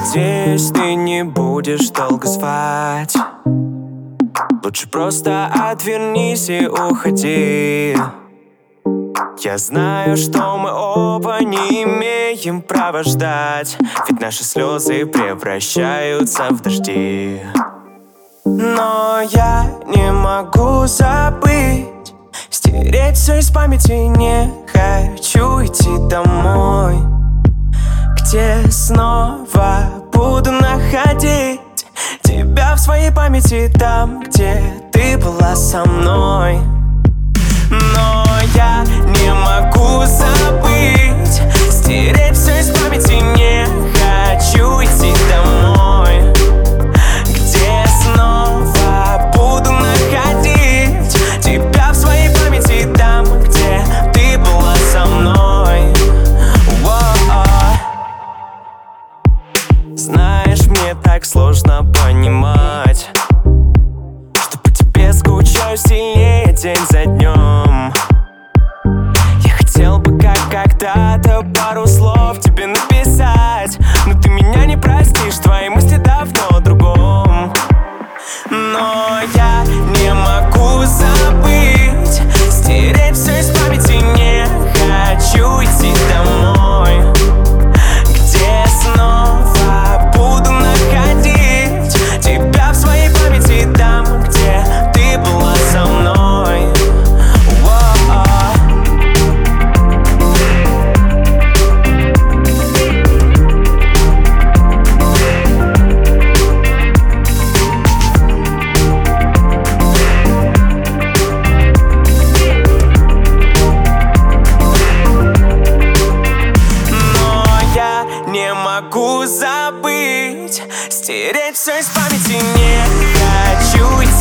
Надеюсь, ты не будешь долго звать. Лучше просто отвернись и уходи. Я знаю, что мы оба не имеем права ждать, ведь наши слезы превращаются в дожди. Но я не могу забыть, стереть все из памяти. Не хочу идти домой, где снова буду находить тебя в своей памяти, там, где ты была со мной. Но я не могу забыть, стереть все из памяти. Не хочу идти домой, где снова буду находить тебя в своей памяти, там, где ты была со мной. Знаешь, мне так сложно понимать, что по тебе скучаю сильнее день за днем. Я хотел бы, как когда-то, пару слов тебе написать, но ты меня не простишь, твои мысли давно о другом. Но я не могу забыть, стереть все из памяти. Не хочу идти домой, где снова буду находить тебя в своей памяти, там, где ты была со мной. Не могу забыть, стереть все из памяти. Не хочу идти